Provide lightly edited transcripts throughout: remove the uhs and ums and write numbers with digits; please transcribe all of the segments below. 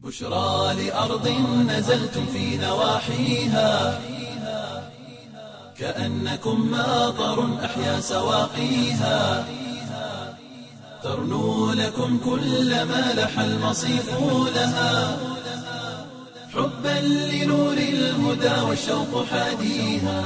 بشرى لأرض نزلتم في نواحيها كأنكم ماطر أحيا سواقيها ترنو لكم كل ما لح المصيف لها حبا لنور الهدى والشوق حاديها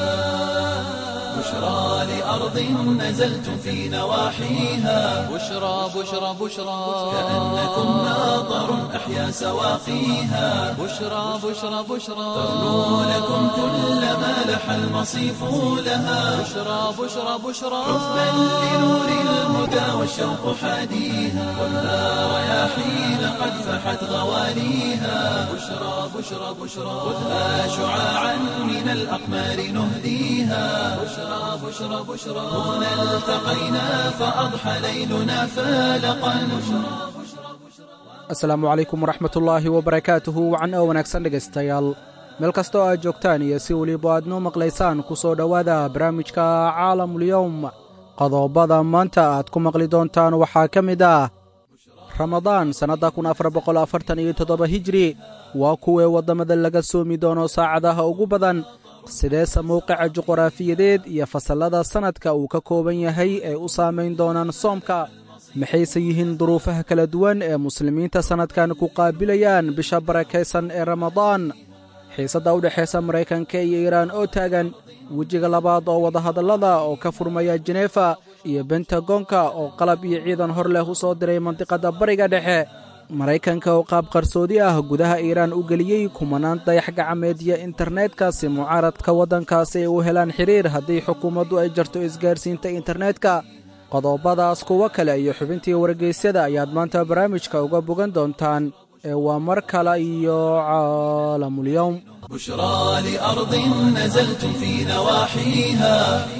بشرى لأرض نزلتم في نواحيها بشرى كأنكم ماطر أحيا سواقيها بشرى ترنو لكم كل ما لح المصيف لها بشرى حبا لنور الهدى والشوق حاديها والنار رياحين قد فحت غواليها بشرى خذها شعاعا من الأقمار نهديها بشرى هنا التقينا فأضحى ليلنا فالقا asalaamu calaykum waraxmatullaahi wabarakaatuhu wacan oo wanaagsan dhegaystayaal meel kastoo aad joogtaan iyo si weliba aad noo maqlaysaan ku soo dhowaada barnaamijka caalamulyowm qodobada maanta aad ku maqli doontaan waxaa ka mid ah ramadaan sannadda hijri waa kuwee waddamada laga soomi doono saacadaha ugu badan sideese mowqica juquraafiyadeed iyo fasallada sannadka uu ka kooban yahay ee u saamayn doonaan soomka maxayse yihiin duruufaha kala duwan ee muslimiinta sannadkan ku qaabilayaan bisha barakaysan ee ramadaan xiisadda u dhexaysa maraykanka iyo iiraan oo taagan wejiga labaad oo wadahadallada oo ka furmaya jeneefa iyo bentagonka oo qalab iyo ciidan hor leh u soo diray mandiqadda bariga dhexe maraykanka oo qaab qarsoodi ah gudaha iiraan u geliyey kumanaan dayax gacmeedya internetka si mucaaradka waddankaasi ay u helaan xidhiir haddii xukuumaddu ay jarto isgaarsiinta internetka qodobadaas kuwo kale iyo xubintii wargeysyada ayaad maanta barnaamijka uga bogan doontaan ee waa mar kale iyo caalamulyowm بشرى لأرض نزلتم في نواحيها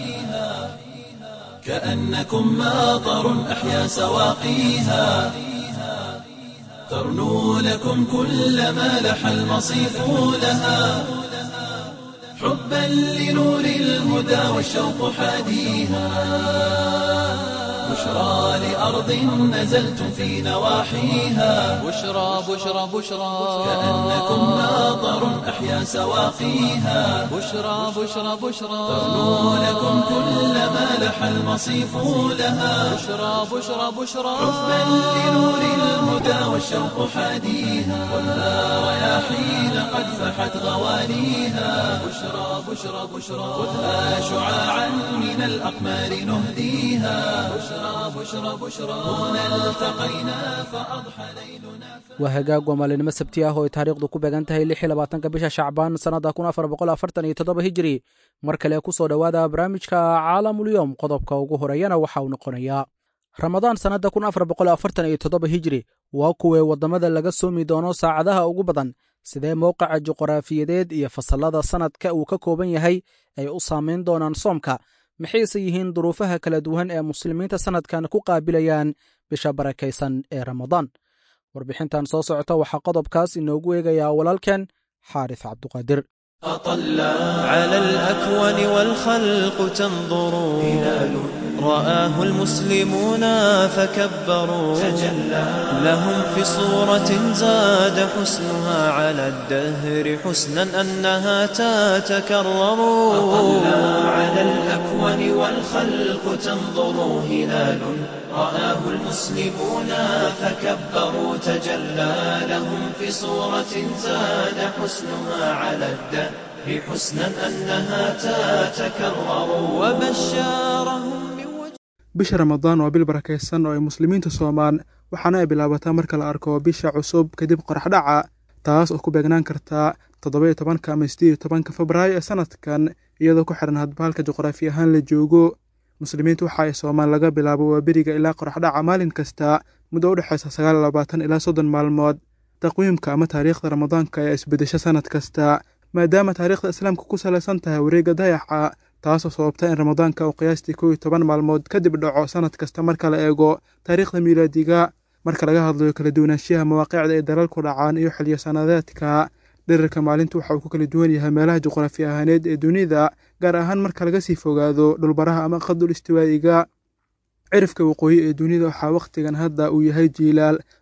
كأنكم ماطر أحيا سواقيها ترنو لكم كل ما لح المصيف لها حبا لنور الهدى والشوق حاديها بشرى لأرض نزلتم في نواحيها بشرى كأنكم ماطر أحيا سواقيها بشرى ترنو لكم كل ما لح المصيف لها بشرى حبا لنور الهدى والشوق حاديها والنار رياحين قد فحت غواليها بشرى خذها شعاعا من الأقمار نهديها بشرى هنا التقينا فأضحى ليلنا waa hagaag waa maalinimo sabti ah oo ay taariikhdu ku beegan tahay bisha shacbaan sannadda hijri mar kale ku soo dhowaada barnaamijka caalamulyowm qodobka ugu horeeyana waxa uu noqonayaa ramadaan sannadda hijri waa kuwee waddamada laga soomi doono saacadaha ugu badan sidee mowqica juquraafiyadeed iyo fasallada sannadka uu ka kooban yahay ay u saamayn doonaan soomka maxayse yihiin duruufaha kala duwan ee muslimiinta sannadkan ku qaabilayaan bisha barakaysan ee ramadaan warbixintan soo socota waxaa qodobkaas inoogu eegayaa walaalkeen xaaris cabduqaadir أطلع على الأكوان والخلق تنظر رآه المسلمون فكبروا لهم في صورة زاد حسنها على الدهر حسنا أنها تتكرر أطلع على الأكوان والخلق تنظر هلال رآه المسلمون فكبروا تجلى لهم في صورة زاد حسنها على الدهر حسنا أنها تتكرر وبشرهم bisha ramadaan waa bil barakaysan oo ay muslimiintu soomaan waxaana ay bilaabataa marka la arko bisha cusub kadib qoraxdhaca taas oo ku beegnaan kartaa 17 ama 18 Febraayo ee sanadkan iyadoo ku xiran hadbaalka juqraafi ahaan la joogo muslimiintu waxa ay soomaan laga bilaabo waa beriga ilaa qoraxdhaca maalin kasta muddo u dhaxaysa 29 ilaa 30 maalmood taqwiimka ama taariikhda ramadaanka ayaa isbedesha sanad kasta maadaama taariikhda islaamka ku saleysan tahay wareegga dayaxa taasoo sababta in ramadaanka uu qiyaastii 11 maalmood kadib dhaco sanad kasta marka la eego taariikhda miilaadiga marka laga hadlayo kala duwanaanshiyaha mawaaqiicda ee dalalku dhacaan iyo xilliyo sanadeedka dhererka maalintu waxa uu ku kala duwan yahay meelaha juqraafi ahaaneed ee dunida gaar ahaan marka laga sii fogaado dhulbaraha ama qadul istiwaa'iga cirifka waqooyi ee dunida waxaa wakhtigan hadda uu yahay jiilaal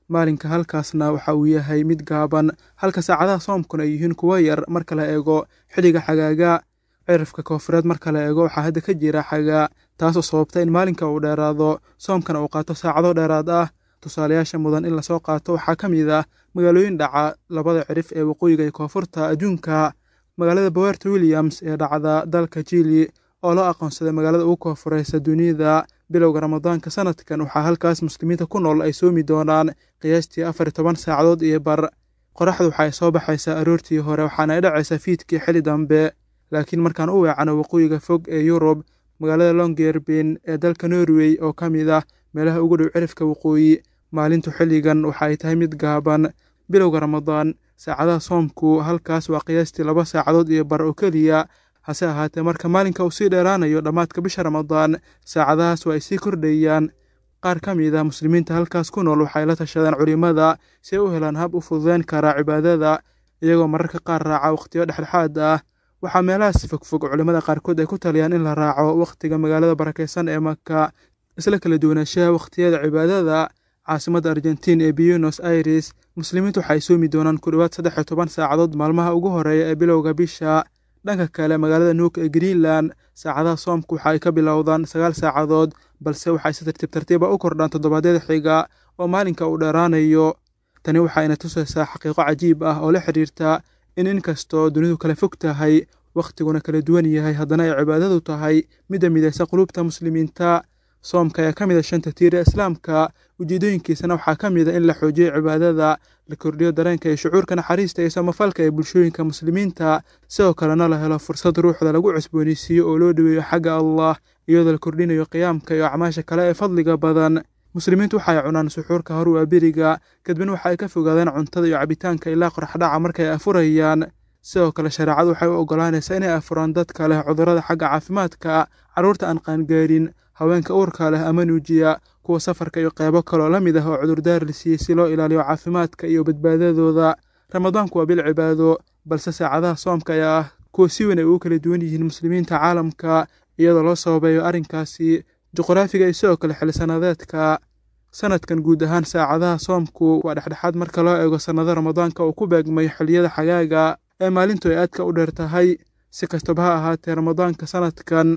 maalinka halkaasna waxa uu yahay mid gaaban halka saacadaha soomkuna ay yihiin kuwo yar marka la eego xilliga xagaaga. cirifka koonfureed marka la eego waxaa hadda ka jira xagaa taasoo sababta in maalinka uu dheeraado soomkana uu qaato saacado dheeraad ah. tusaalayaasha mudan in lasoo qaato waxaa ka mid ah magaalooyin dhaca labada cirif ee waqooyiga iyo koonfurta adduunka. magaalada Port Williams ee dhacda dalka Chile oo loo aqoonsaday magaalada ugu koonfureysa dunida bilowga ramadaanka sanadkan, waxaa halkaas muslimiinta ku nool ay soomi doonaan qiyaastii 14 saacadood iyo bar. qoraxdu waxay soo baxaysaa aroortii hore waxaana ay dhacaysaa fiidkii xilli dambe. laakiin markaan u weecano waqooyiga fog ee Yurub, magaalada Longyearbyen ee dalka Norway oo ka mid ah meelaha ugu dhow cirifka waqooyi, maalintu xilligan waxa ay tahay mid gaaban. bilowga ramadaan saacadaha soomku halkaas waa qiyaastii 2 saacadood iyo bar oo keliya. hase ahaatee marka maalinka uu sii dheeraanayo dhammaadka bisha ramadaan, saacadahaas waa ay sii kordhayaan. qaar ka mid ah muslimiinta halkaas ku nool waxay la tashadaan culimada si ay u helaan hab u fududeyn kara cibaadada, iyagoo mararka qaar raaca wakhtiyo dhexdhexaad ah. waxaa meelahaas fogfog culimada qaarkood ay ku taliyaan in la raaco wakhtiga magaalada barakeysan ee Maka. isla kala duwanaanshaha wakhtiyada cibaadada caasimadda Argentina ee Buenos Aires, muslimiintu waxay soomi doonaan ku dhowaad 13 saacadood maalmaha ugu horeeya ee bilowga bisha. dhanka kale magaalada Nuuk ee Greenland, saacadaha soomku waxa ay ka bilowdaan 9 saacadood, balse waxay si tartiib tartiib u kordhaan toddobaadyada xiga oo maalinka uu dheeraanayo. tani waxayna tusaysaa xaqiiqo cajiib ah oo la xiriirta in inkastoo dunidu kala fog tahay, wakhtiguna kala duwan yahay, haddana ay cibaadadu tahay midda midaysa qulubta muslimiinta. soomka ayaa ka mid ah 5 tiir ee islaamka, ujeedooyinkiisana waxaa ka mid ah in la xoojiyo cibaadada, la kordhiyo dareenka iyo shucuurka naxariista iyo samafalka ee bulshooyinka muslimiinta, sidoo kalena la helo fursad ruuxda lagu cusboonaysiiyo oo loo dhoweeyo xagga Allah iyadoo la kordhinayo qiyaamka iyo acmaasha kale ee fadliga badan. muslimiintu waxay cunaan suxuurka hor waa beriga, kadibna waxa ay ka fogaadaan cuntada iyo cabitaanka ilaa qorraxdhaca markay afurayaan. sidoo kale shareecadu waxay u oggolaanaysaa inay afuraan dadka leh cudurrada xagga caafimaadka, carruurta aan qaangaarin, haweenka uurka leh ama nuujiya, kuwa safarka iyo qaybo kaloo la mid ah oo cudurdaar la siiyey si loo ilaaliyo caafimaadka iyo badbaadadooda. ramadaanku waa bil cibaado, balse saacadaha soomka ayaa ah kuwa si weyn ay ugu kala duwan yihiin muslimiinta caalamka, iyadoo loo sababeeyo arrinkaasi juqraafiga iyo sidoo kale xilli-sanadeedka. sanadkan guud ahaan saacadaha soomku waa dhexdhexaad marka loo eego sannado ramadaanka uu ku beegmay xilliyada xagaaga ee maalintu ay aadka u dheer tahay. si kastaba ha ahaatee, ramadaanka sanadkan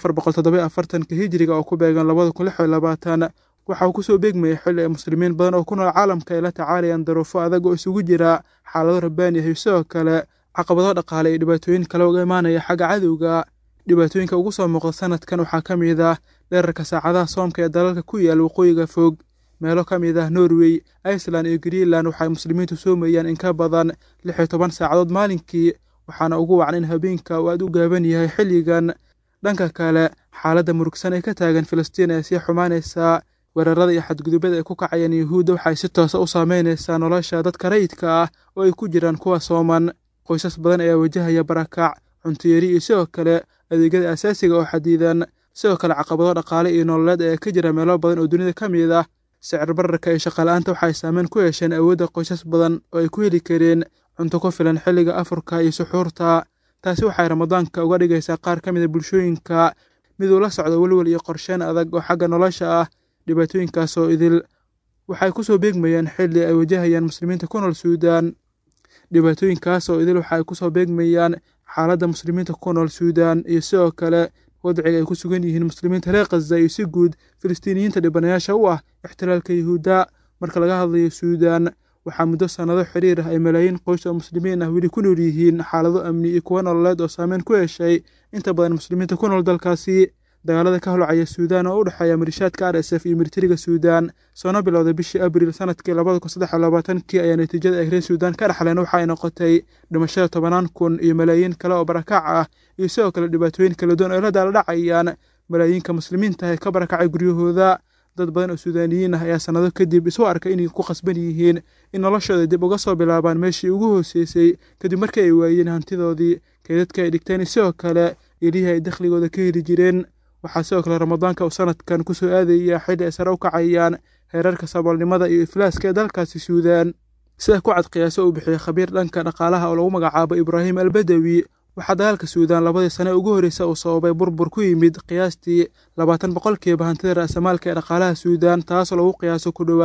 1447 hijriga oo ku beegan 2026 waxa uu kusoo beegmayay xilli ay muslimiin badan oo ku nool caalamka ay la tacaalayaan daruufo adag oo isugu jira xaalado rabbaani ah iyo sidoo kale caqabado dhaqaale iyo dhibaatooyin kale uga imaanaya xagga cadowga. dhibaatooyinka ugu soo muuqda sanadkan waxaa ka mid ah dhererka saacadaha soomka ee dalalka ku yaal waqooyiga fog. meelo ka mid ah Norway, Iceland iyo Greenland waxay muslimiintu soomayaan in ka badan 16 saacadood maalinkii, waxaana ugu wacan in habeenka uu aad u gaaban yahay xilligan. dhanka kale, xaaladda murugsan ee ka taagan Filistiin ee sii xumaanaysa, weerarada iyo xadgudubada ay ku kacayaan Yuhuudda waxay si toos ah u saameynaysaa nolosha dadka rayidka ah oo ay ku jiraan kuwa sooman. qoysas badan ayaa wajahaya barakac, cunto yari iyo sidoo kale adeegyada asaasiga oo xadidan. sidoo kale caqabado dhaqaale iyo nololeed ayaa ka jira meelo badan oo dunida ka mid ah. sicir bararka iyo shaqo la'aanta waxay saameyn ku yeesheen awoodda qoysas badan oo ay ku heli kareen cunto ku filan xilliga afurka iyo suxuurta. taasi waxay ramadaanka uga dhigaysaa qaar ka mid a bulshooyinka mid uu la socdo welwel iyo qorsheyn adag oo xagga nolosha ah. dhibaatooyinkaas oo idil waxay kusoo beegmayaan xilli ay wajahayaan muslimiinta ku nool Suudaan. xaaladda muslimiinta ku nool Suudaan iyo sidoo kale wadciga ay ku sugan yihiin muslimiinta reer Gaza iyo si guud Filistiiniyiinta dhibanayaasha u ah ixtilaalka Yuhuudda. marka laga hadlayo Suudaan, waxaa muddo sannado xiriir ah ay malaayiin qoys oo muslimiin ah weli ku nool yihiin xaalado amni iyo kuwo nololeed oo saameyn ku yeeshay inta badan muslimiinta ku nool dalkaasi. dagaalada ka holcaya Suudaan oo u dhexeeya milishaadka RSF iyo militariga Suudaan soona bilowday bishii Abriil sanadkii 2023 ayaa natiijada ay reer Suudaan ka dhaxleen waxa ay noqotay dhimashada 10,000 iyo malaayiin kale oo barakac ah iyo sidoo kale dhibaatooyin kala duwan oo la dhacayaan malaayiinka muslimiinta ee ka barakacay guryahooda. dad badan oo Suudaaniyiin ah ayaa sanado kadib isu arkay inay ku qasban yihiin in noloshooda dib uga soo bilaabaan meeshii ugu hooseysay kadib markii ay waayeen hantidoodii, kaydadka ay dhigteen sidoo kale ilihii ay dakhligooda ka heli jireen. waxaa sidoo kale ramadaanka uu sanadkan ku soo aadaya xilli ay sare u kacayaan heerarka saboolnimada iyo iflaaska ee dalkaasi Suudaan. sida ku cad qiyaaso uu bixiyay khabiir dhanka dhaqaalaha oo lagu magacaabo Ibraahim Al-Badawi, waxaa dagaalka Suudaan 2 sano ugu horreysay uu sababay burbur ku yimid qiyaastii 20% hantida ra'samaalka ee dhaqaalaha Suudaan, taasoo lagu qiyaaso ku dhowaad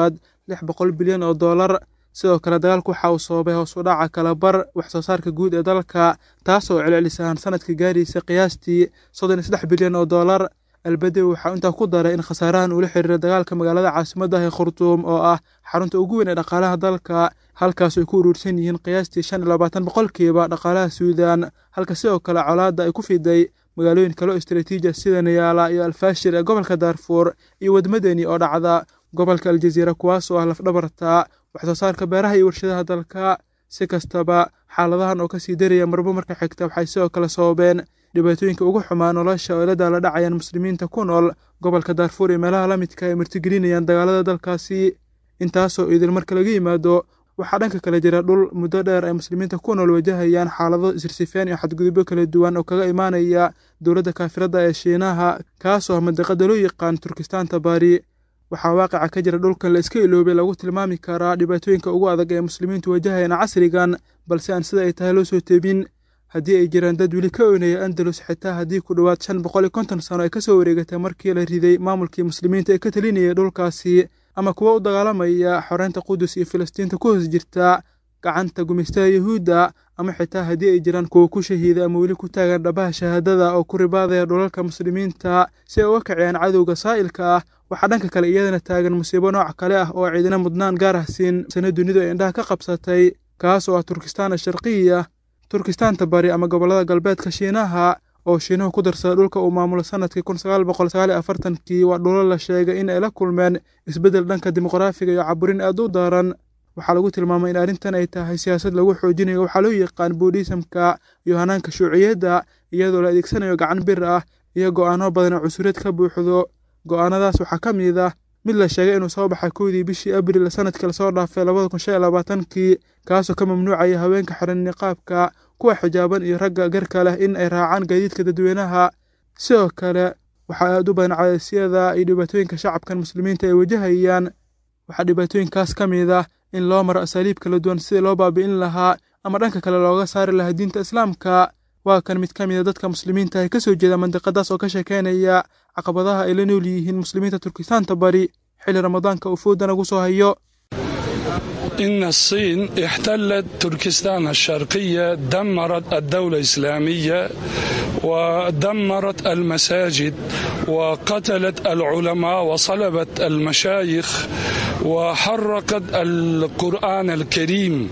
$600 bilyan oo dollar. sidoo kale dagaalku waxa uu sababay hoos u dhaca kala bar wax soo saarka guud ee dalka taasoo celcelisaan sanadkii gaaraysa qiyaastii $33 bilyan oo dollar. Albadawi waxa intaa ku daray in khasaarahan uu la xiriiro dagaalka magaalada caasimadda ah ee Khartoum oo ah xarunta ugu weyn ee dhaqaalaha dalka halkaas ay ku urursan yihiin qiyaastii 25% dhaqaalaha Suudaan halka sidoo kale colaadda ay ku fiday magaalooyin kale oo istiraatiiji sida Niyala iyo Al-Fashir ee gobolka Darfur iyo wadmadani oo dhacda gobolka Al-Jazeera kuwaas oo ah laf-dhabarta wax soo saarka beeraha iyo warshadaha dalka. si kastaba xaaladahan oo ka sii daraya marba marka xigta waxay sidoo kale sababeen dhibaatooyinka ugu xumaa nolosha oo la daalaa dhacayaan muslimiinta ku nool gobolka Darfur iyo meelaha la midka ay martigelinayaan dagaalada dalkaasi. intaasoo idil marka laga yimaado waxaa dhanka kale jira dhul muddo dheer ay muslimiinta ku nool wajahayaan xaalado isirsifeen iyo xadgudubyo kala duwan oo kaga imaanaya dowladda kaafirada ee Shiinaha kaasoo ah mandiqada loo yaqaan Turkistaanta Bari. waxaa waaqica ka jira dhulkan la iska iloobay lagu tilmaami karaa dhibaatooyinka ugu adag ee muslimiintu wajahayaan casrigan balse aan sida ay tahay loo soo teebin. haddii ay jiraan dad weli ka oynaya Andalus xitaa haddii ku dhowaad 550 sano ay ka soo wareegatay markii la riday maamulkii muslimiinta ee ka talinayay dhulkaasi ama kuwa u dagaalamaya xoreynta Qudus iyo Filistiinta ku hoos jirta gacanta gumeystaha Yahuudda ama xitaa haddii ay jiraan kuwa ku shahiiday ama weli ku taagan dhabaha shahaadada oo ku ribaadaya dhulalka muslimiinta si ay uga kiciyaan cadowga saa'ilka ah. waxaa dhanka kale iyadana taagan musiibo nooc kale ah oo ciidana mudnaan gaar ah siin sana dunidu ay indhaha ka qabsatay kaas oo ah Turkistaan Sharqiya Turkistaanta Bari ama gobolada galbeedka Shiinaha oo Shiinuhu ku darsada dhulka uu maamulo sanadkii 1949 waa dhulal la sheegay in ay la kulmeen isbeddel dhanka dimuqraafiga iyo caburin aad u daran. waxaa lagu tilmaamay in arrintan ay tahay siyaasad lagu xoojinayo waxaa loo yaqaan Buudhisamka iyo hanaanka shuuciyadda iyadoo la adeegsanayo gacan bir ah iyo go'aano badan oo cusuriyeed ka buuxdo. go'aanadaas waxaa ka mid ah mid la sheegay inuu soo baxay 1 bishii Abriil sanadkii la soo dhaafay 2025 kaasoo ka mamnuucaya haweenka xiran niqaabka kuwa xijaaban iyo ragga garka leh in ay raacaan gaadiidka dadweynaha. sidoo kale waxaa aad u badan cadaysiyada iyo dhibaatooyinka shacabkan muslimiinta ay wajahayaan. waxaa dhibaatooyinkaas ka mid ah in loo maro asaaliib kala duwan sidii loo baabi'in lahaa ama dhanka kale looga saari lahaa diinta islaamka. waa kan mid ka mid a dadka muslimiinta ay ka soo jeeda mandiqadaas oo ka sheekeynaya caqabadaha ay la nool yihiin muslimiinta Turkistaanta Bari xilli ramadaanka uu foodan ugu soo hayo. إن الصين احتلت تركستان الشرقية دمرت الدولة الإسلامية ودمرت المساجد وقتلت العلماء وصلبت المشايخ وحرقت القرآن الكريم.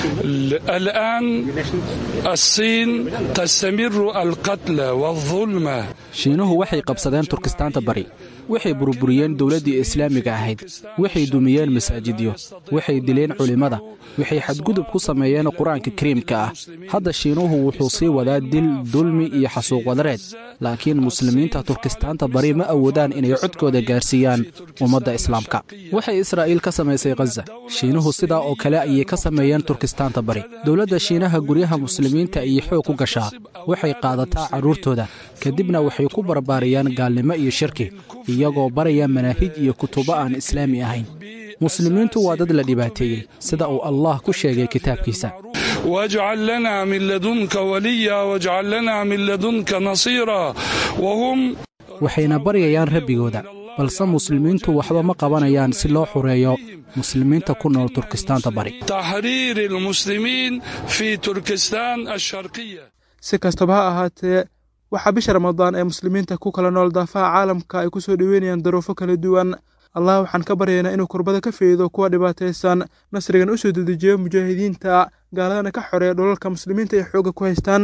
الآن الصين تستمر القتل والظلم. shiinuhu waxay qabsadeen Turkistaanta Bari waxay burburiyeen dawladdii islaamiga ahayd waxay dumiyeen masaajidyo waxay dileen culimada waxay xadgudub ku sameeyeen quraanka kariimka ah. hadda shiinuhu wuxuu sii wadaa dil dulmi iyo xasuuq wadareed laakiin muslimiinta Turkistaanta Bari ma awoodaan inay codkooda gaarsiiyaan ummadda islaamka. waxay Israa'iil ka samaysay Gaza shiinuhu sidaa oo kale ayay ka sameeyeen Turkistaanta Bari. dawladda Shiinaha guryaha muslimiinta ay xoog ku gashaa waxay qaadataa carruurtooda kadibna waxay ku barbaariyaan gaalnimo iyo shirki iyagoo baraya manaahij iyo kutubo aan islaami ahayn. muslimiintu waa dad la dhibaateeyey sida uu Allah ku sheegay kitaabkiisa. واجعل لنا من لدنك وليا واجعل لنا من لدنك نصيرا وهم waxayna baryayaan rabbigooda balse muslimiintu waxba ma qabanayaan si loo xureeyo muslimiinta ku nool Turkistaanta Bari. تحرير المسلمين في تركستان الشرقية. si kastaba ha ahaatee waxaa bisha Ramadaan ee muslimiinta ku kala nool daafaha caalamka ay ku soo dhaweynayaan duruufo kala duwan. Allah waxaan ka baryaynaa inuu kurbada ka feedo kuwa dhibaataysan nasrigan u soo dedejiyo mujaahidiinta gaaladana ka xoreeyo dhulalka muslimiinta ay xooga ku haystaan.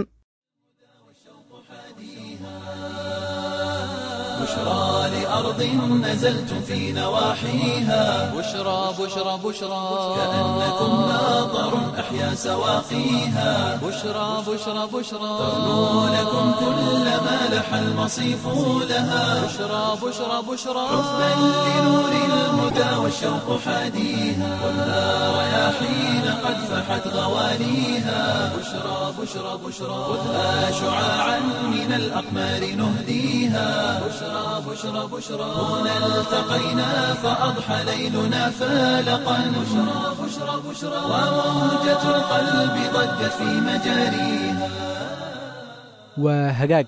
بشرى لأرض نزلت في نواحيها بشرى بشرى بشرى كأنكم ناظر أحيا سواقيها بشرى بشرى بشرى تغنو لكم كل ما لح المصيف لها بشرى بشرى بشرى حبا لنور الهدى والشوق حاديها خذها رياحين قد فحت غوانيها بشرى بشرى بشرى خذها شعاعا من الأقمار نهديها بشرى بشرى بشرى هنا التقينا فأضحى ليلنا فالقا بشرى بشرى بشرى وموجة القلب ضجت في مجاريها. waa hagaag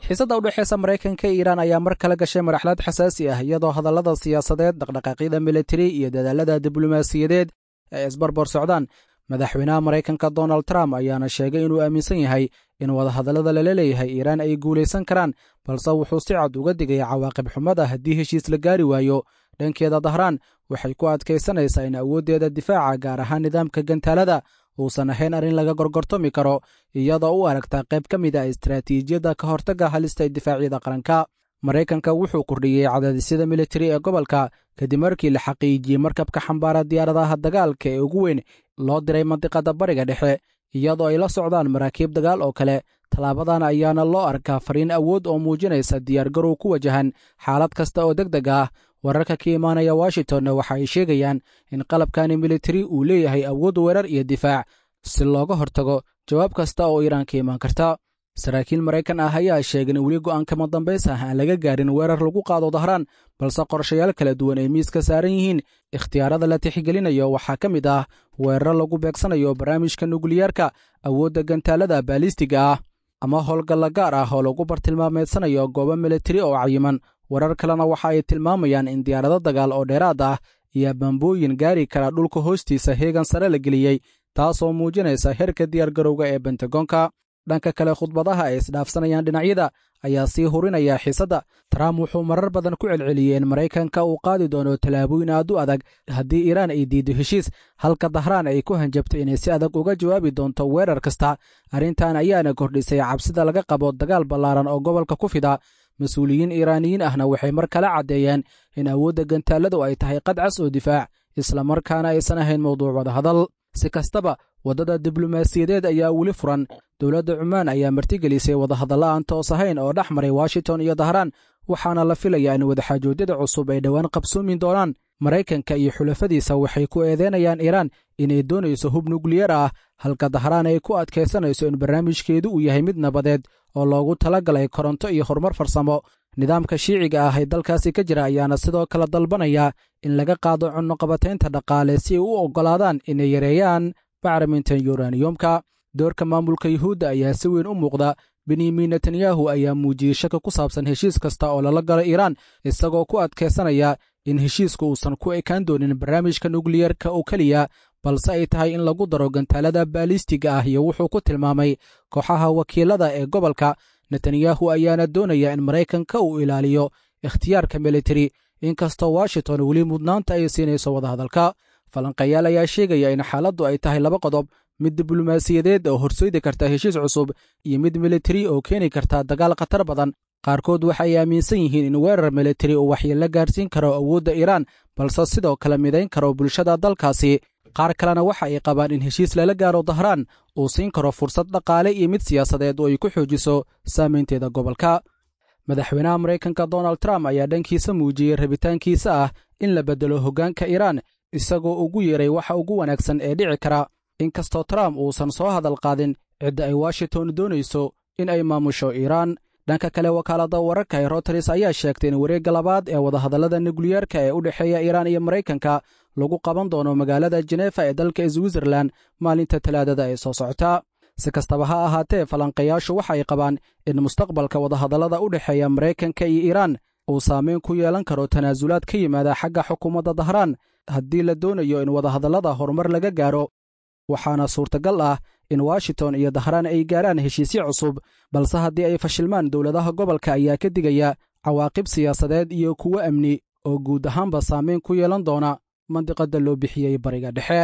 xiisadda u dhexeysa maraykanka iyo iiraan ayaa mar kale gashay marxalad xasaasi ah iyadoo hadallada siyaasadeed dhaqdhaqaaqyada militari iyo dadaalada diblomaasiyadeed ay isbarbar socdaan madaxweynaha maraykanka donald trump ayaana sheegay inuu aaminsan yahay in wadahadallada lala leeyahay iiraan ay guulaysan karaan balse wuxuu si cad uga digaya cawaaqib xumada haddii heshiis la gaari waayo dhankeeda dahraan waxay ku adkaysanaysaa in awooddeeda difaaca gaar ahaan nidaamka gantaalada uusan ahayn arrin laga gorgortami karo iyadoo u aragtaa qayb ka mid ah istaraatiijiyadda ka hortagga halista ee difaacyada qaranka maraykanka wuxuu kordhiyey cadaadisyada militari ee gobolka kadib markii la xaqiijiyey markabka xambaara diyaaradaha dagaalka ee ugu weyn loo diray mandiqada bariga dhexe iyadoo ay la socdaan maraakiib dagaal oo kale tallaabadan ayaana loo arkaa fariin awood oo muujinaysa diyaargarow ku wajahan xaalad kasta oo deg deg ah wararka ka imaanaya washingtonna waxa ay sheegayaan in qalabkani militari uu leeyahay awood weerar iyo difaac si looga hortago jawaab kasta oo iiraan ka imaan karta saraakiil maraykan ah ayaa sheegay in weli go'aankama dambays ah aan laga gaarin weerar lagu qaado dahraan balse qorshayaal kala duwan ay miiska saaran yihiin ikhtiyaarada la tixgelinayo waxaa ka mid ah weerar lagu beegsanayo barnaamijka nukliyeerka awoodda gantaalada baalistiga ah ama howlgalla gaar ah oo lagu bartilmaameedsanayo goobo militari oo cayiman warar kalena waxa ay tilmaamayaan in diyaarado dagaal oo dheeraad ah iyo bambooyin gaari kara dhulka hoostiisa heegan sare la geliyey taasoo muujinaysa heerka diyaargarowga ee bentagoonka dhanka kale khudbadaha ay isdhaafsanayaan dhinacyada ayaa sii hurinaya xiisadda trump wuxuu marar badan ku celceliyey in maraykanka uu qaadi doono tallaabooyin aad u adag haddii iiraan ay diiddo heshiis halka dahraan ay ku hanjabto inay si adag uga jawaabi doonto weerar kasta arrintan ayaana kordhisay cabsida laga qabo dagaal ballaaran oo gobolka ku fida mas-uuliyiin iiraaniyiin ahna waxay mar kale caddeeyeen in awoodda gantaaladu ay tahay qadcas oo difaac islamarkaana aysan ahayn mowduuc wadahadal si kastaba waddada diblomaasiyadeed ayaa weli furan dowladda cumaan ayaa martigelisay wadahadalla aan toos ahayn oo dhex maray washington iyo dahraan waxaana la filayaa in wadaxaajoodyada cusub ay dhowaan qabsoomi doonaan maraykanka iyo xulafadiisa waxay ku eedeynayaan iiraan inay doonayso hub nukliyeer ah halka dahraan ay ku adkaysanayso in barnaamijkeedu uu yahay mid nabadeed oo loogu talagalay koronto iyo horumar farsamo nidaamka shiiciga ah ee dalkaasi ka jira ayaana sidoo kale dalbanaya in laga qaado cunnoqabataynta dhaqaale si ay u oggolaadaan inay yareeyaan bacriminta yuraniyomka doorka maamulka yuhuudda ayaa si weyn u muuqda benyamin netanyahu ayaa muujiyey shaki ku saabsan heshiis kasta oo lala galo iiraan isagoo ku adkaysanaya in heshiisku uusan ku ekaan doonin barnaamijka nukliyeerka oo keliya balse ay tahay in lagu daro gantaalada baalistiga ah iyo wuxuu ku tilmaamay kooxaha wakiilada ee gobolka netanyahu ayaana doonaya in maraykanka uu ilaaliyo ikhtiyaarka militari inkastoo washington weli mudnaanta ay siinayso wadahadalka falanqayaal ayaa sheegaya in xaaladdu ay tahay laba qodob mid diblomaasiyadeed oo horseedi karta heshiis cusub iyo mid militari oo keeni karta dagaal khatar badan qaarkood waxay aaminsan yihiin in weerar militari uu waxyeello gaarsiin karo awoodda iiraan balse sidoo kale midayn karo bulshada dalkaasi qaar kalena waxa ay qabaan in heshiis lala gaaro dahraan uu siin karo fursad dhaqaale iyo mid siyaasadeed oo ay ku xoojiso saamaynteeda gobolka madaxweynaha maraykanka donald trump ayaa dhankiisa muujiyey rabitaankiisa ah in la beddelo hoggaanka iiraan isagoo ugu yeeray waxa ugu wanaagsan ee dhici kara inkastoo trump uusan soo hadal qaadin cidda ay washington doonayso in ay maamusho iiraan dhanka kale wakaaladda wararka ee routers ayaa sheegtay in wareegga labaad ee wadahadallada nukliyeerka ee u dhexeeya iiraan iyo maraykanka lagu qaban doono magaalada jenefa ee dalka switzerland maalinta talaadada ee soo socota si kastaba ha ahaatee falanqayaashu waxa ay qabaan in mustaqbalka wadahadallada u dhexeeya maraykanka iyo iiraan uu saamayn ku yeelan karo tanaasulaad ka yimaada xagga xukuumadda dahraan haddii la doonayo in wadahadallada horumar laga gaaro waxaana suurtagal ah in washington iyo dahraan ay gaaraan heshiisyo cusub balse haddii ay fashilmaan dowladaha gobolka ayaa ka digaya cawaaqib siyaasadeed iyo kuwo amni oo guud ahaanba saamayn ku yeelan doona mandiqadda loo bixiyey bariga dhexe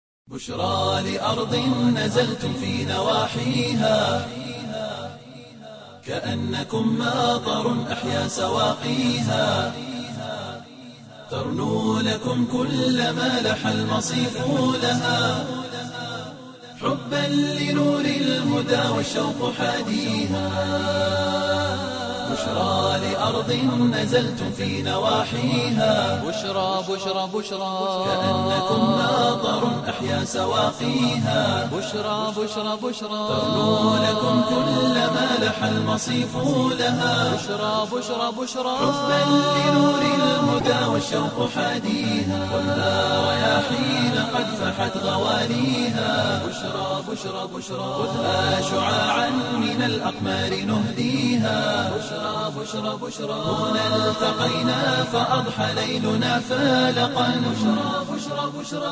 بشرى لأرض نزلتم في نواحيها كأنكم ماطر أحيا سواقيها ترنو لكم كل ما لح المصيف لها حبا لنور الهدى والشوق حاديها بشرى لأرض نزلتم في نواحيها بشرى بشرى بشرى كأنكم ماطر أحيا سواقيها بشرى بشرى بشرى ترنو لكم كل ما لح المصيف لها بشرى بشرى بشرى حبا لنور الهدى والشوق حاديها والنار يا حين قد فحت غواليها بشرى بشرى بشرى خذها شعاعا من الأقمار نهديها بشرى بشرى بشرى هنا التقينا فأضحى ليلنا فالقا بشرى بشرى بشرى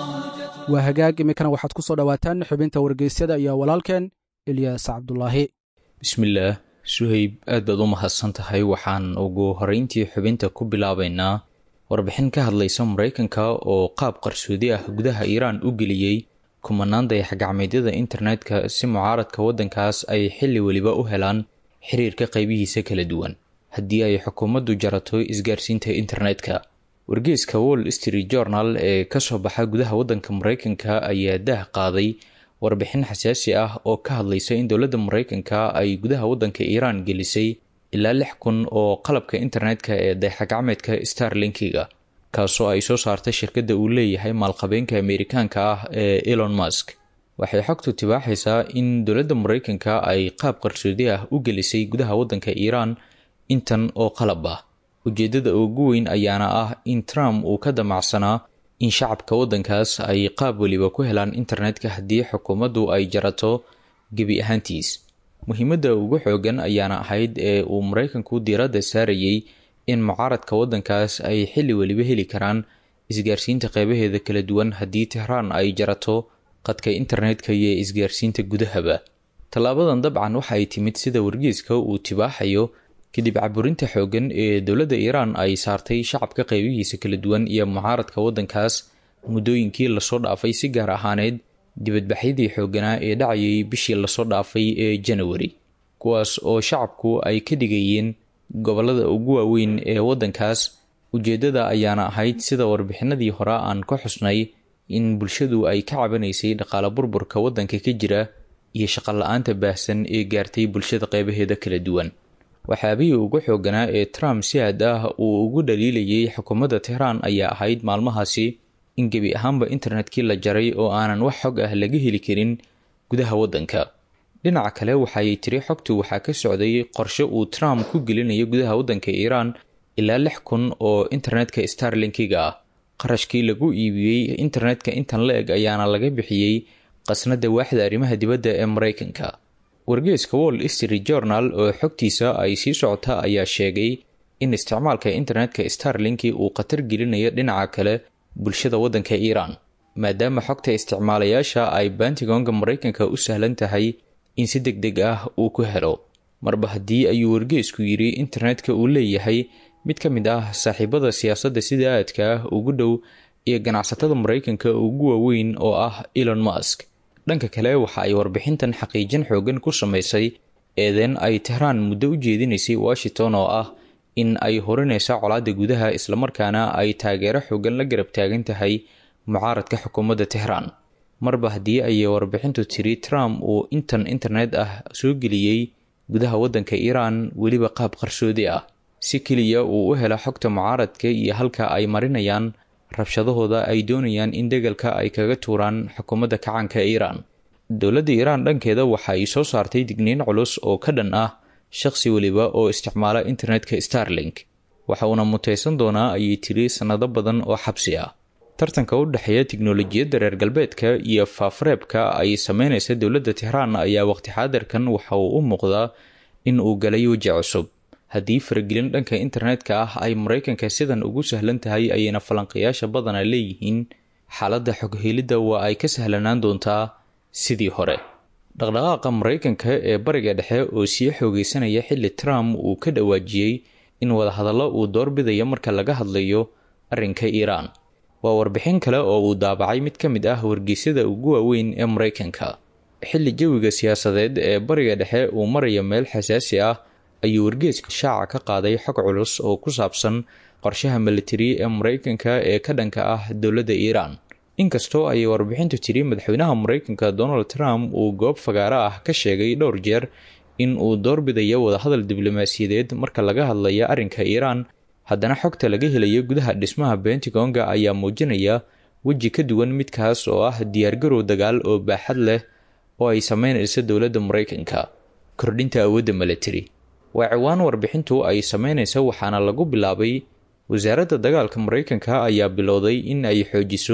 waa hagaag iminkana waxaad ku soo dhowaataan xubinta wargeysyada iyo walaalkeen ilyaas cabdulaahi bismillaah suhayb aad baad u mahadsan tahay. waxaan ugu horeyntii xubinta ku bilaabaynaa warbixin ka hadlaysa maraykanka oo qaab qarsoodi ah gudaha iiraan u geliyey kumanaan dayax-gacmeedyada internetka si mucaaradka waddankaas ay xilli weliba u helaan xiriirka qaybihiisa kala duwan haddii ay xukuumaddu jarato isgaarsiinta internetka. wargeyska wall street journal ee kasoo baxa gudaha waddanka maraykanka ayaa daah qaaday warbixin xasaasi ah oo ka hadlaysa in dowladda maraykanka ay gudaha waddanka iiraan gelisay ilaa 6,000 oo qalabka internetka ee dayax-gacmeedka starlinkiga kaasoo ay soo saartay shirkadda uu leeyahay maalqabeenka ameerikaanka ah ee Elon Musk. waxay xogtu tibaaxaysaa in dowladda maraykanka ay qaab qarsoodi ah u gelisay gudaha waddanka iiraan intan oo qalab ah. ujeedada ugu weyn ayaana ah in Trump uu ka damacsanaa in shacabka waddankaas ay qaab waliba ku helaan internetka haddii xukuumaddu ay jarato gebi ahaantiis. muhiimadda ugu xoogan ayaana ahayd ee uu maraykanku diiradda saarayay in mucaaradka waddankaas ay xilli waliba heli karaan isgaarsiinta qeybaheeda kala duwan haddii Tehraan ay jarato qadka internetka iyo isgaarsiinta gudahaba. tallaabadan dabcan waxa ay timid sida wargeyska uu tibaaxayo kadib caburinta xoogan ee dowladda iiraan ay saartay shacabka qaybihiisa kala duwan iyo mucaaradka waddankaas muddooyinkii lasoo dhaafay, si gaar ahaaneed dibadbaxyadii xooganaa ee dhacayay bishii lasoo dhaafay ee January, kuwaas oo shacabku ay ka dhigayeen gobollada ugu waaweyn ee waddankaas. ujeedada ayaana ahayd sida warbixinadii hore aan ka xusnay in bulshadu ay ka cabanaysay dhaqaale burburka waddanka ka jira iyo shaqo la-aanta baahsan ee gaartay bulshada qaybaheeda kala duwan. waxaabihii ugu xooganaa ee Trump si aad ah uu ugu dhaliilayay xukuumadda Tehraan ayaa ahayd maalmahaasi in gebi ahaanba internetkii la jaray oo aanan wax xog ah laga heli karin gudaha waddanka. dhinaca kale waxay tiri xogtu waxaa ka socday qorshe uu Trump ku gelinayo gudaha waddanka Iiraan ilaa 6,000 oo internetka starlinkiga ah. qarashkii lagu iibiyey internetka intan la eg ayaana laga bixiyey qasnada waaxda arrimaha dibadda ee Maraykanka. wargeyska Wall Street Journal oo xogtiisa ay sii socota ayaa sheegay in isticmaalka internetka Starlink uu khatar gelinayo dhinaca kale bulshada waddanka Iiraan, maadaama xogta isticmaalayaasha ay Pentagon-ga Maraykanka u sahlan tahay in si degdeg ah uu ku helo. marba haddii ayuu wargeysku yiri internetka uu leeyahay mid ka mid ah saaxiibada siyaasadda sida aadka ah ugu dhow iyo ganacsatada Maraykanka ugu waaweyn oo ah Elon Musk. dhanka kale waxa ay warbixintan xaqiijin xoogan ku samaysay eedan ay Tehraan muddo u jeedinaysay Washington oo ah in ay horinaysa colaadda gudaha islamarkaana ay taageero xoogan la garab taagan tahay mucaaradka xukuumadda Tehraan. marba haddii ay warbixintu tiri Trump uu intan internet ah soo geliyey gudaha waddanka Iiraan weliba qaab qarsoodi ah si keliya uu u helo xogta mucaaradka iyo halka ay marinayaan rabshadahooda ay doonayaan in degalka ay kaga tuuraan xukuumadda kacaanka Iiraan. dowladda Iiraan dhankeeda waxa ay soo saartay digniin culus oo ka dhan ah shakhsi waliba oo isticmaala internetka Starlink. waxa uuna mutaysan doonaa ayay tiri sanado badan oo xabsi ah. tartanka u dhexeeya tiknoolajiyadda reer galbeedka iyo faafareebka ay sameynaysa dowladda Tehraan ayaa waqti xaadirkan waxa uu u muuqdaa in uu galay waji cusub. haddii faragelin dhanka internetka ah ay Maraykanka sidan ugu sahlan tahay ayayna falanqayaasha badana leeyihiin xaaladda xog helidda waa ay ka sahlanaan doontaa sidii hore. dhaqdhaqaaqa Maraykanka ee bariga dhexe oo sii xoogeysanaya xilli Trump uu ka dhawaajiyey in wadahadallo uu doorbidayo marka laga hadlayo arrinka Iiraan. waa warbixin kale oo uu daabacay mid ka mid ah wargeysyada ugu waaweyn ee Maraykanka. xilli jawiga siyaasadeed ee bariga dhexe uu marayo meel xasaasi ah ayuu wargeyska shaaca ka qaaday xog culus oo ku saabsan qorshaha military ee Maraykanka ee ka dhanka ah dowladda Iiraan. inkastoo ay warbixintu tiri madaxweynaha Maraykanka Donald Trump uu goob fagaara ah ka sheegay dhowr jeer in uu doorbidayo wadahadal diblomaasiyadeed marka laga hadlayo arrinka Iiraan, haddana xogta laga helayo gudaha dhismaha Pentagon-ga ayaa muujinaya weji ka duwan midkaas oo ah diyaargarow dagaal oo baaxad leh oo ay sameynayso dowladda Maraykanka. kordhinta awoodda military waa ciwaan warbixintu ay sameynayso, waxaana lagu bilaabay wasaaradda dagaalka Maraykanka ayaa bilowday in ay xoojiso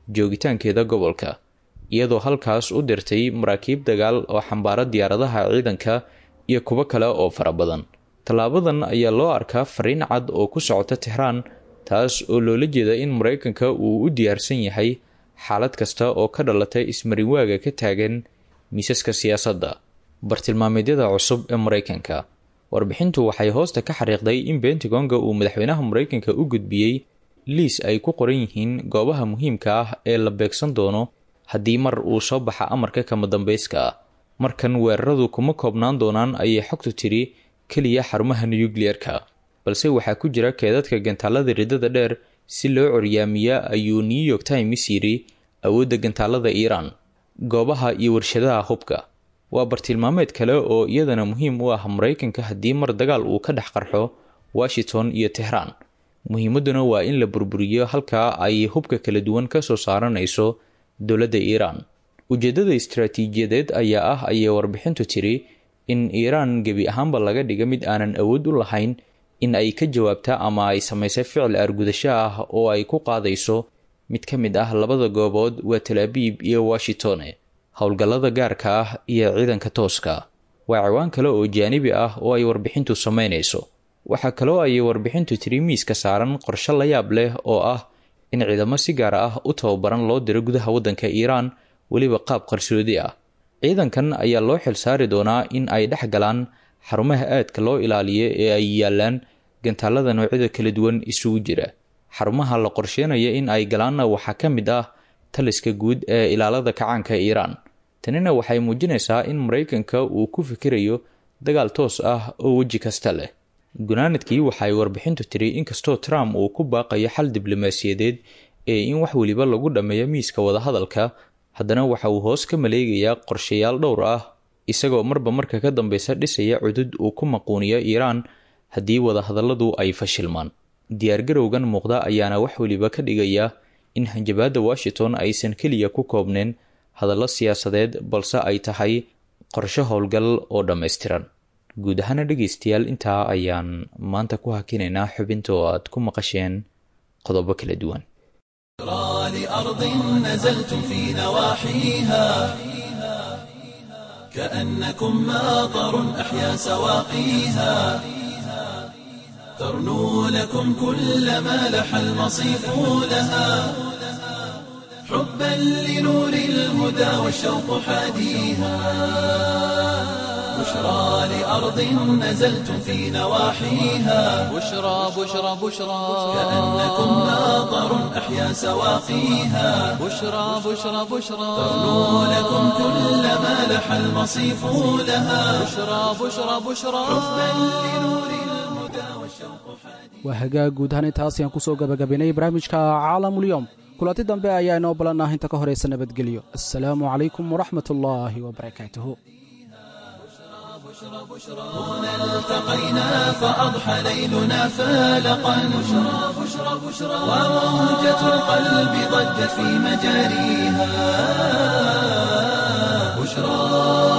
joogitaankeeda gobolka, iyadoo halkaas u dirtay maraakiib dagaal oo xambaara diyaaradaha ciidanka iyo kuwo kale oo fara badan. tallaabadan ayaa loo arkaa fariin cad oo ku socota Tehraan, taas oo loola jeeda in Mareykanka uu u diyaarsan yahay xaalad kasta oo ka dhalatay ismarinwaaga ka taagan miisaska siyaasadda. bartilmaameedyada cusub ee Mareykanka. warbixintu waxay hoosta ka xariiqday in Pentagon-ga uu madaxweynaha Mareykanka u gudbiyey liis ay ku qoran yihiin goobaha muhiimka ah ee la beegsan doono haddii mar uu soo baxa amarka kama dambeyska ah. markan weeraradu kuma koobnaan doonaan ayay xogtu tiri keliya xarumaha nukliyeerka, balse waxaa ku jira keedadka gantaalada ridada dheer si loo coryaamiya, ayuu New York Times yiri awoodda gantaalada Iiraan. goobaha iyo warshadaha hubka waa bartilmaameed kale oo iyadana muhiim u ah Mareykanka haddii mar dagaal uu ka dhex qarxo Washington iyo Tehraan. muhiimaduna waa in la burburiyo halka ay hubka kala duwan ka soo saaranayso dowladda Iiraan. ujeedada istiraatiijiyadeed ayaa ah ayay warbixintu tiri in Iiraan gebi ahaanba laga dhiga mid aanan awood u lahayn in ay ka jawaabta ama ay samayso ficil argudasho ah oo ay ku qaadayso mid ka mid ah labada goobood waa Tel Aviv iyo Washington. howlgallada gaarka ah iyo ciidanka tooska waa ciwaan kale oo jaanibi ah oo ay warbixintu sameynayso. waxaa kaloo ay warbixintu tiri miiska saaran qorshe la yaab leh oo ah in ciidamo si gaar ah u tababaran loo diro gudaha waddanka Iiraan, weliba qaab qarsoodi ah. ciidankan ayaa loo xil saari doonaa in ay dhex galaan xarumaha aadka loo ilaaliyo ee ay yaalaan gantaalada noocyada kala duwan isugu jira. xarumaha la qorsheenaya in ay galaanna waxaa ka mid ah taliska guud ee ilaalada kacaanka Iiraan. tanina waxay muujinaysaa in Mareykanka uu ku fikirayo dagaal toos ah oo weji kasta leh. gunaanadkii waxay warbixintu tiri inkastoo Trump uu ku baaqayo xal diblomaasiyadeed ee in wax waliba lagu dhameeyo miiska wadahadalka, haddana waxa uu hoos ka maleegayaa qorshayaal dhowr ah, isagoo marba marka ka dambeysa dhisaya cudud uu ku maquuniyo Iiraan haddii wadahadalladu ay fashilmaan. diyaargarowgan muuqda ayaana wax waliba ka dhigaya in hanjabaadda Washington aysan keliya ku koobneen hadallo siyaasadeed, balse ay tahay qorshe howlgal oo dhammaystiran. guud ahaana dhegeystayaal, intaa ayaan maanta ku hakinaynaa xubinta oo aad ku maqasheen qodobo kala duwan. لأرض نزلتم في نواحيها كأنكم ماطر أحيا سواقيها ترنو لكم كل ما لح المصيف لها حبا لنور الهدى والشوق حاديها بشرى لأرض نزلتم في نواحيها بشرى بشرى بشرى كأنكم ماطر أحيا سواقيها بشرى بشرى بشرى ترنو لكم كل ما لح المصيف لها بشرى بشرى بشرى حبا لنور الهدى والشوق حاديها. waa hagaag guud ahaan intaas ayaan kusoo gabagabaynay barnaamijka caalamulyoom. kulanti dambe ayaa inoo ballanah inta ka horaysa nabadgelyo. assalaamu calaykum waraxmat ullaahi wabarakaatuhu. هنا التقينا فأضحى ليلنا فالقا بشرى بشرى بشرى وموجة القلب ضجت في مجاريها بشرى.